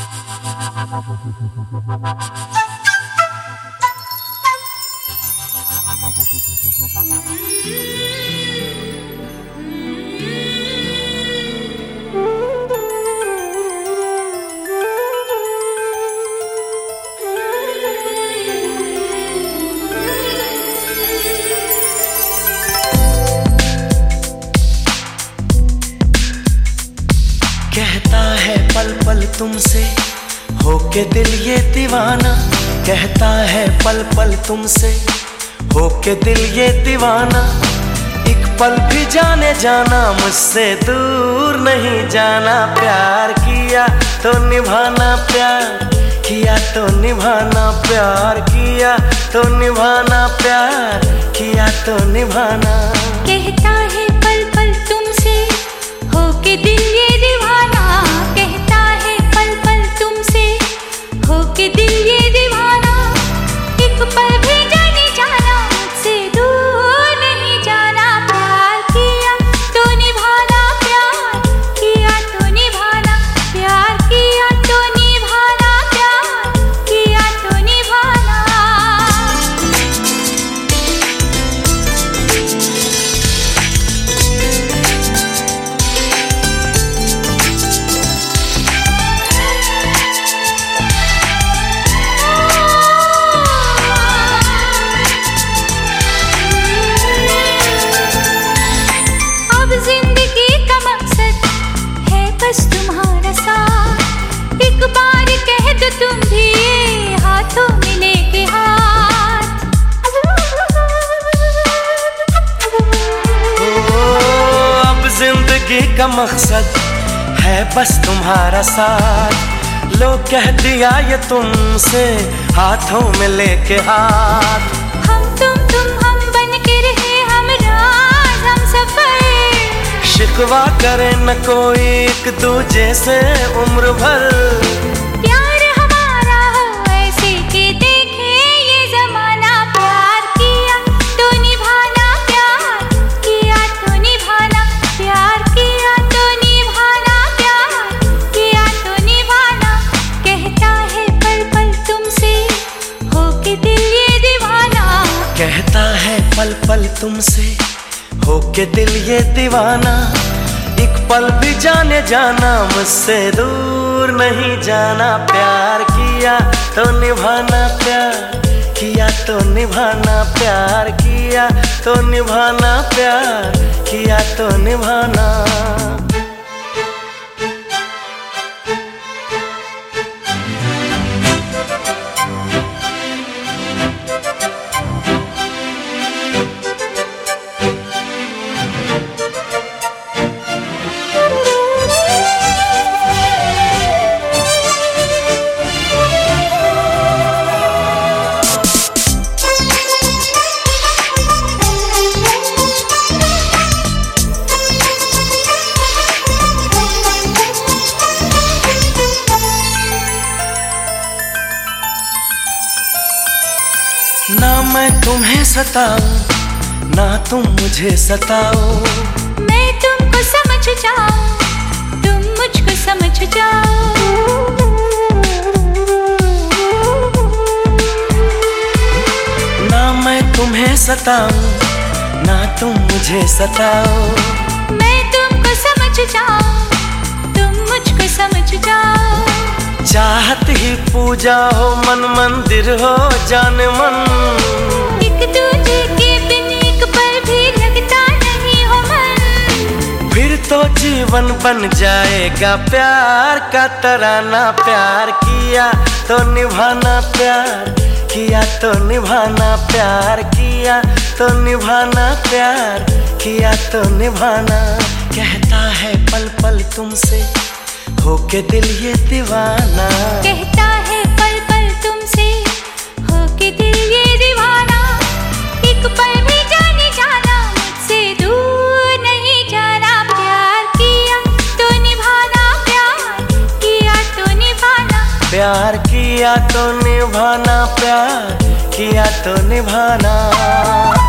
कहता है पल पल तुमसे होके दिल ये दीवाना, कहता है पल पल तुमसे होके दिल ये दीवाना। एक पल भी जाने जाना मुझसे दूर नहीं जाना। प्यार किया तो निभाना, प्यार किया तो निभाना, प्यार किया तो निभाना, प्यार किया तो निभाना। कहता है पल पल तुमसे होके दिल ये दीवाना, कहता है पल पल तुमसे होके दिल ये दीवाना। एक पल भी जाने जाना मुझसे दूर नहीं जाना। प्यार किया तो निभाना, प्यार किया तो निभाना, प्यार किया तो निभाना, प्यार किया तो निभाना। जिंदगी का मकसद है बस तुम्हारा साथ। एक बार कह दो तुम भी हाथों में लेके हाथ। अब जिंदगी का मकसद है बस तुम्हारा साथ। लो कह दिया ये तुमसे हाथों में लेके हाथ। हम बन के रहे हम राज हम सफर। शिकवा करे न कोई एक दूजे से उम्र भर। प्यार हमारा हो ऐसे कि देखे ये जमाना। प्यार किया तो निभाना, प्यार किया तो निभाना, प्यार किया तो निभाना, प्यार किया तो निभाना। कहता है पल पल तुमसे होके दिल ये दीवाना, कहता है पल पल तुमसे होके दिल ये दीवाना। एक पल भी जाने जाना मुझसे दूर नहीं जाना। प्यार किया तो निभाना, प्यार किया तो निभाना, प्यार किया तो निभाना, प्यार किया तो निभाना। ना मैं तुम्हें सताऊं ना तुम मुझे सताओ। मैं तुमको समझ जाऊं तुम मुझको समझ जाओ। ना मैं तुम्हें सताऊं ना तुम मुझे सताओ। मैं तुमको समझ जाऊं तुम मुझको समझ जाओ। चाहत ही पूजा हो मन मंदिर हो जान मन। एक दूजे के बिन एक पल भी लगता नहीं हो मन। फिर तो जीवन बन जाएगा प्यार का तराना। प्यार किया तो निभाना, प्यार किया तो निभाना, प्यार किया तो निभाना, प्यार किया तो निभाना। कहता है पल पल तुमसे होके दिल ये दीवाना, कहता है पल पल तुमसे होके दिल ये दीवाना। एक पल भी जाने जाना मुझसे दूर नहीं जाना। प्यार किया तो निभाना, प्यार किया तो निभाना, प्यार किया तो निभाना, प्यार किया तो निभाना।